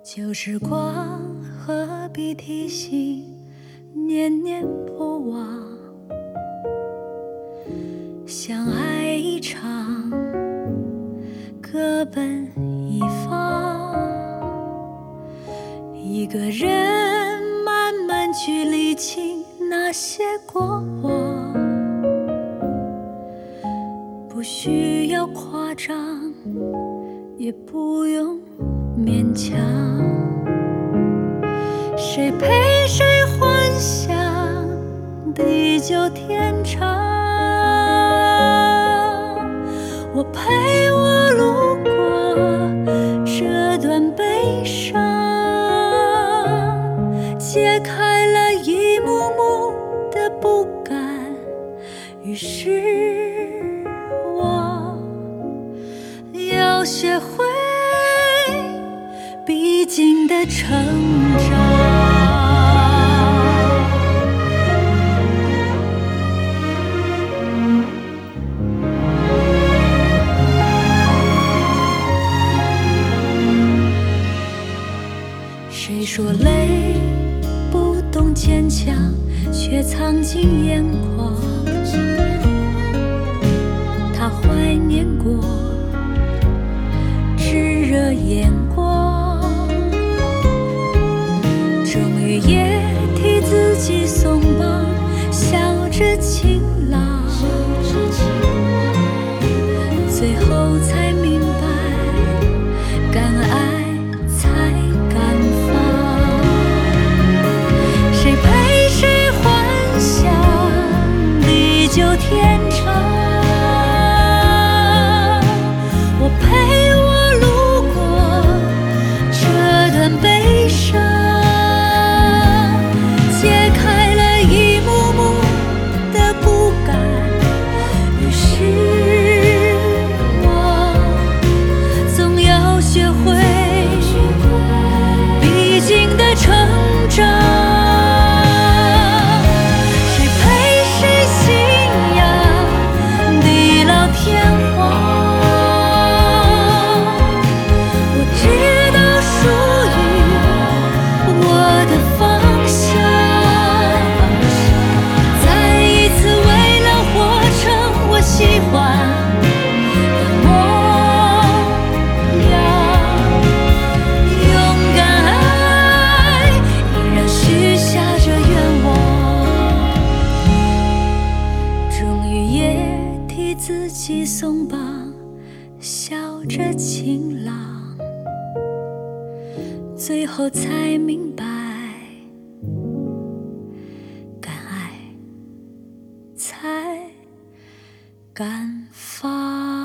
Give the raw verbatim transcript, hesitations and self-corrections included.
旧时光何必提醒，念念不忘。相爱一场，各奔一方。一个人慢慢去理清那些过往，不需要夸张，也不用勉强。谁陪谁幻想地久天长，我陪我路过这段悲伤，揭开了一幕幕的不甘，于是我要学会必经的成长。谁说泪不懂坚强，却藏进眼眶？他怀念过炙热眼光，终于也替自己松绑，笑着晴朗，最后才明白，敢爱才敢放。谁陪谁幻想地久天长，我陪我路过这段悲伤，揭开了一幕幕的不甘，于是我总要学会必经的成长。谁陪谁信仰地老天荒，我知道属于我的方向，再一次为了活成我喜欢的模样，勇敢爱，依然许下着愿望，终于也替自己松绑，笑着晴朗，最后才明白，敢爱才敢放。